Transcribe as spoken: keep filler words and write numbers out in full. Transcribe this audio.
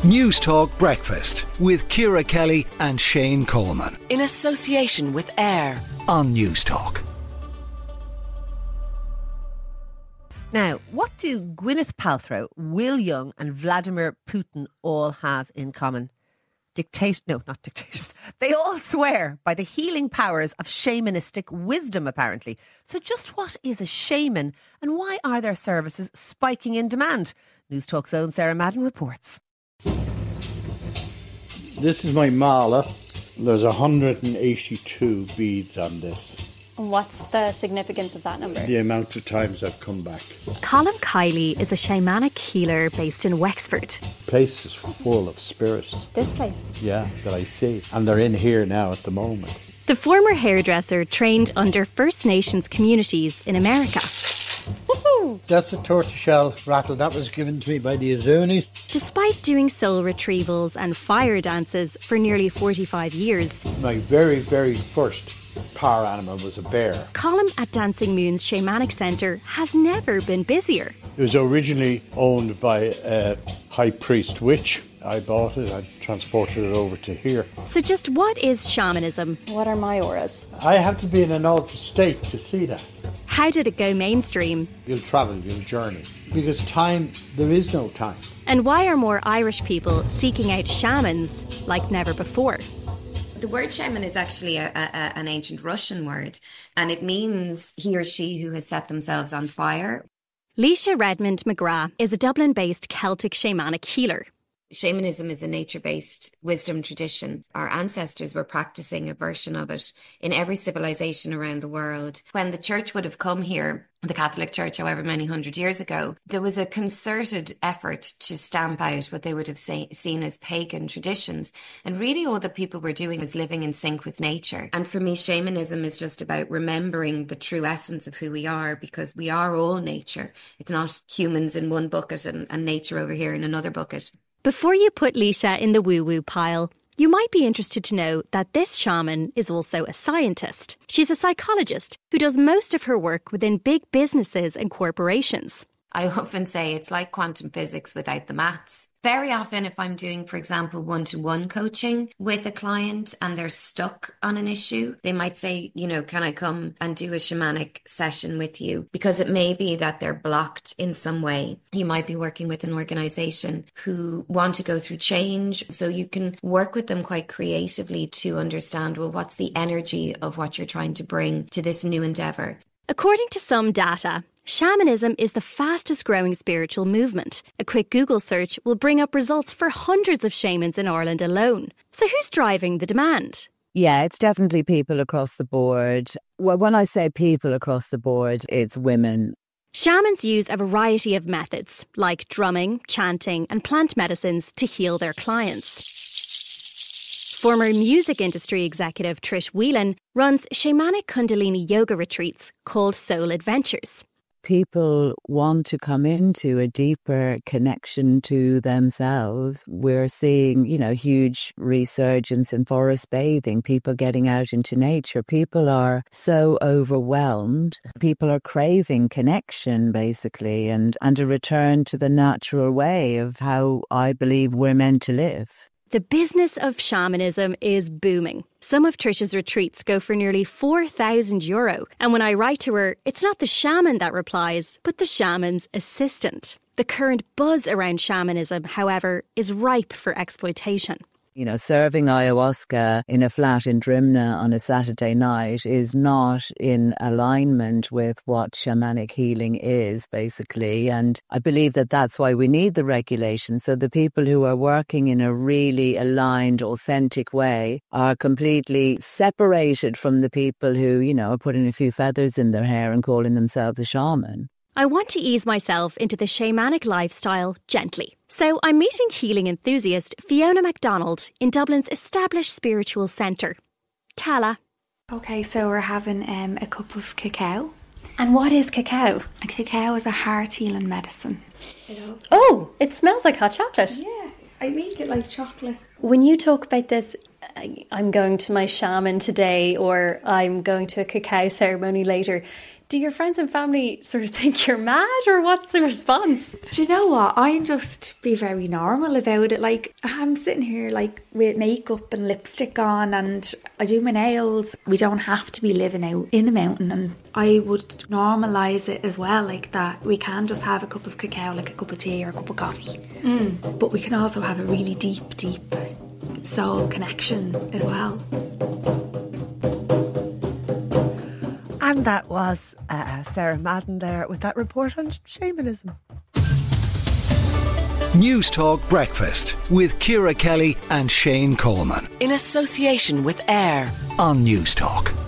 News Talk Breakfast with Ciara Kelly and Shane Coleman. In association with AIR on News Talk. Now, what do Gwyneth Paltrow, Will Young and Vladimir Putin all have in common? Dictat- no, not dictators. They all swear by the healing powers of shamanistic wisdom, apparently. So just what is a shaman and why are their services spiking in demand? News Talk's own Sarah Madden reports. This is my mala. There's one hundred eighty-two beads on this. What's the significance of that number? The amount of times I've come back. Colin Kiley is a shamanic healer based in Wexford. The place is full of spirits. This place? Yeah, that I see. And they're in here now at the moment. The former hairdresser trained under First Nations communities in America. Woohoo! That's a tortoiseshell rattle that was given to me by the Azunis. Despite doing soul retrievals and fire dances for nearly forty-five years, my very, very first power animal was a bear. Colin at Dancing Moon's Shamanic Centre has never been busier. It was originally owned by a high priest witch. I bought it, I transported it over to here. So just what is shamanism? What are my auras? I have to be in an altered state to see that. How did it go mainstream? You'll travel, you'll journey. Because time, there is no time. And why are more Irish people seeking out shamans like never before? The word shaman is actually a, a, an ancient Russian word, and it means he or she who has set themselves on fire. Leisha Redmond McGrath is a Dublin-based Celtic shamanic healer. Shamanism is a nature-based wisdom tradition. Our ancestors were practicing a version of it in every civilization around the world. When the church would have come here, the Catholic Church, however many hundred years ago, there was a concerted effort to stamp out what they would have say, seen as pagan traditions. And really all that people were doing was living in sync with nature. And for me, shamanism is just about remembering the true essence of who we are, because we are all nature. It's not humans in one bucket and, and nature over here in another bucket. Before you put Leisha in the woo-woo pile, you might be interested to know that this shaman is also a scientist. She's a psychologist who does most of her work within big businesses and corporations. I often say it's like quantum physics without the maths. Very often if I'm doing, for example, one-to-one coaching with a client and they're stuck on an issue, they might say, you know, can I come and do a shamanic session with you? Because it may be that they're blocked in some way. You might be working with an organization who want to go through change. So you can work with them quite creatively to understand, well, what's the energy of what you're trying to bring to this new endeavor? According to some data, shamanism is the fastest growing spiritual movement. A quick Google search will bring up results for hundreds of shamans in Ireland alone. So who's driving the demand? Yeah, it's definitely people across the board. Well, when I say people across the board, it's women. Shamans use a variety of methods, like drumming, chanting and plant medicines to heal their clients. Former music industry executive Trish Whelan runs shamanic Kundalini yoga retreats called Soul Adventures. People want to come into a deeper connection to themselves. We're seeing, you know, huge resurgence in forest bathing, people getting out into nature. People are so overwhelmed. People are craving connection, basically, and, and a return to the natural way of how I believe we're meant to live. The business of shamanism is booming. Some of Trish's retreats go for nearly four thousand euro. And when I write to her, it's not the shaman that replies, but the shaman's assistant. The current buzz around shamanism, however, is ripe for exploitation. You know, serving ayahuasca in a flat in Drimna on a Saturday night is not in alignment with what shamanic healing is, basically. And I believe that that's why we need the regulation. So the people who are working in a really aligned, authentic way are completely separated from the people who, you know, are putting a few feathers in their hair and calling themselves a shaman. I want to ease myself into the shamanic lifestyle gently. So I'm meeting healing enthusiast Fiona MacDonald in Dublin's established spiritual centre, Tala. Okay, so we're having um, a cup of cacao. And what is cacao? A cacao is a heart healing medicine. Oh, it smells like hot chocolate. Yeah, I make it like chocolate. When you talk about this, I'm going to my shaman today or I'm going to a cacao ceremony later, Do your friends and family sort of think you're mad, or what's the response? Do you know what? I just be very normal about it. Like, I'm sitting here like with makeup and lipstick on, and I do my nails. We don't have to be living out in the mountain, and I would normalise it as well, like that we can just have a cup of cacao, like a cup of tea or a cup of coffee. Mm. But we can also have a really deep, deep soul connection as well. And that was uh, Sarah Madden there with that report on shamanism. News Talk Breakfast with Ciara Kelly and Shane Coleman In association with AIR on News Talk.